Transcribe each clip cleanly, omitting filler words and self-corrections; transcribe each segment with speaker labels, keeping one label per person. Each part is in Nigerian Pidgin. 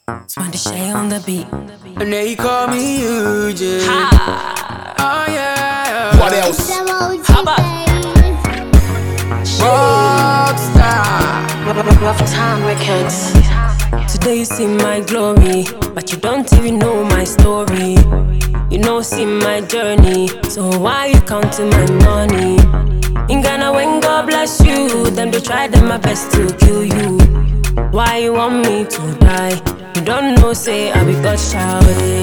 Speaker 1: 20 Shay on the beat.
Speaker 2: And they call me Eugene. Oh yeah.
Speaker 3: What else?
Speaker 1: How about
Speaker 2: Rockstar.
Speaker 1: Rough Time Records? Today you see my glory, but you don't even know my story. You know, see my journey, so why you counting my money? In Ghana, when God bless you, them they try them my best to kill you. Why you want me to die? You don't know, say I be God's child.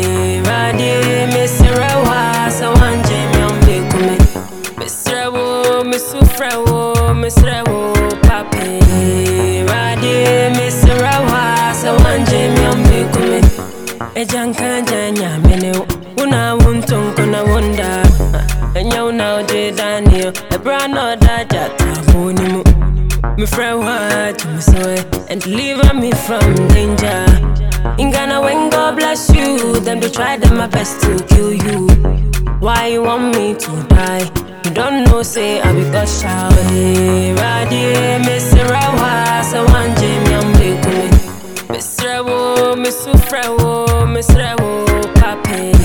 Speaker 1: Radi, Mr. Rewa, so one Jamie on me come. Mr. Rewo, Mr. Frewo, Mr. Rewo, Papi. Radi, Mr. Rewa, so one Jamie on me come. Ejanka janya mene, una wuntung kona wunda. Enya una oje Daniel, ebra no da jata bonimu. Me friend what me so and deliver me from danger. In Ghana when God bless you, them they try them my best to kill you. Why you want me to die? You don't know, say I be God's child. Radi, Mr. Rewa, so one Jamie on me come. Mr. Rewo, Mr. Frewo, Mr. Rewo, Papi.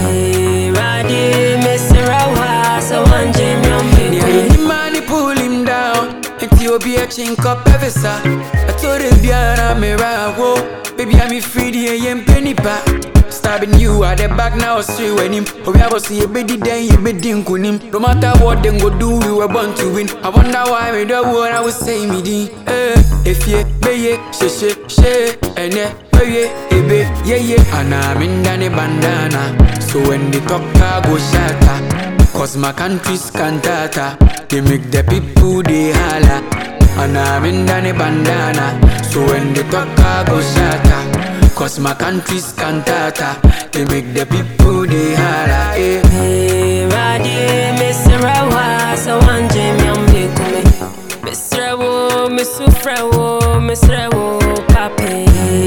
Speaker 1: Radi, Mr. Rewa, so one Jamie on me come.
Speaker 2: The money pull him down. Ethiopia chink up every sa. I told him biara me rawo. Baby I'm free the AM penny pa. Stabbing you at the back now straight when him. Oh we have to see a baby then you be dinkum him. No matter what them go do, we were born to win. I wonder why me the word I would say me di. If ye be ye she and ye ebe ye and I'm in Danny bandana. So when they talk I go shatter. Cause my country's cantata. They make the people they holla. And I'm in Danny bandana. So when they talk I go shatter. Cause my country's cantata. They make the people they holla.
Speaker 1: Hey, Radi, Mr. Rewa, so one Jamie on me come. Mr. Rewo, Mr. Frewo, Mr. Rewo, Papi.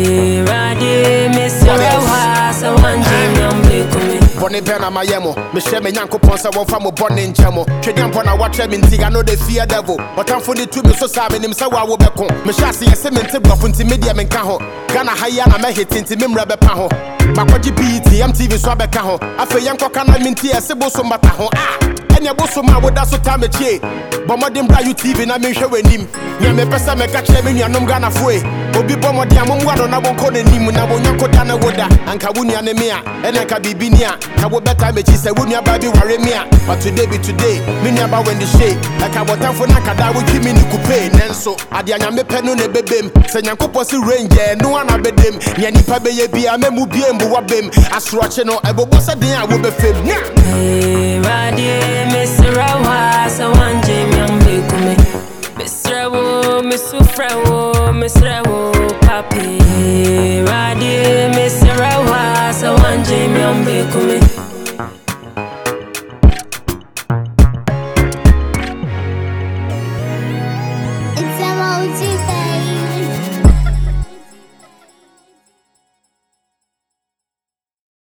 Speaker 1: Radi, Mr. Rewa, so one Jamie on me come.
Speaker 3: Bonnie Bena Mayemo, Michelle Yanko Ponsa, one from a bonnie in Chamo. Tridian Pona watch him in Tig, I know they fear devil. But I'm funny to me so sad in him, so I will be con. Mishasi, a cement bluff into medium and caho. Gana Hayana may hit into Mimra Bepaho. Makwaji BT, MTV Swabekaho. After Yanko Kana Minti, a Siboso Mataho. Ah! And your bossoma would that's what time a che. Bombarding Brayu TV, and I may show him. Yame Pesa make a chairman, Yanum Gana Fue. Obi Bomodiam, one on our code him, and I won't Yanko Dana Woda, and Kawunia Nemia, and I can be Binia. I will better make you say, wouldn't you baby worry me? But today be today, Minya about when the shade. Like I was time for Nakada, we keep me to pay. Nenso, Adiana me penun a bebim, Sanyanko Posi Ranger, no one abed them. Yani Pabe be a memu bien, Buabim, Asracheno, a bobosa day, I will be film.
Speaker 1: Radi, Mr. Rewa, so one Jamie on me come. Mr. Rewo, Mr. Frewo, Mr. Rewo, Papi. Radi, Mr. Rewa, so one Jamie on me come.